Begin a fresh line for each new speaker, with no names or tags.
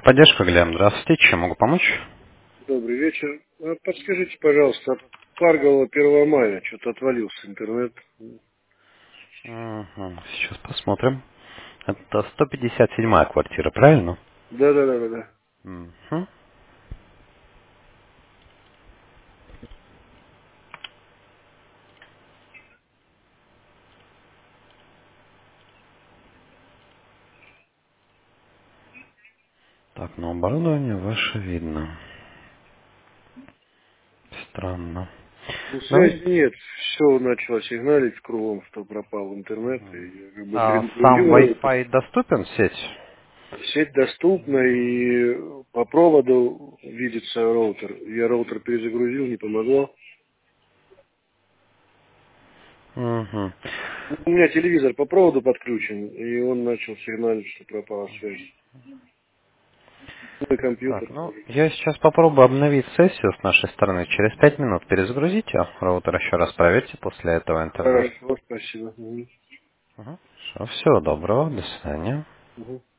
Поддержка, Глеб. Здравствуйте. Чем могу помочь?
Добрый вечер. Подскажите, пожалуйста, от Каргова 1 мая что-то отвалился интернет.
Мгм. Сейчас посмотрим. Это 157-я квартира, правильно?
Да.
Мгм. Так, но оборудование ваше видно. Странно.
Ну, связи
Давай.
нет. Все начало сигналить кругом, что пропал интернет. И я как бы
А сам
перегрузил роутер.
Wi-Fi доступен в сеть?
Сеть доступна и по проводу видится роутер. Я роутер перезагрузил, не помогло.
Угу.
У меня телевизор по проводу подключен, и он начал сигналить, что пропала связь. Мой компьютер
Так, ну,
тоже.
я сейчас попробую обновить сессию с нашей стороны. Через 5 минут перезагрузите роутер еще раз, проверьте после этого интернет.
Хорошо, спасибо. Мгм.
Угу. Всего доброго, до свидания.
Мгм.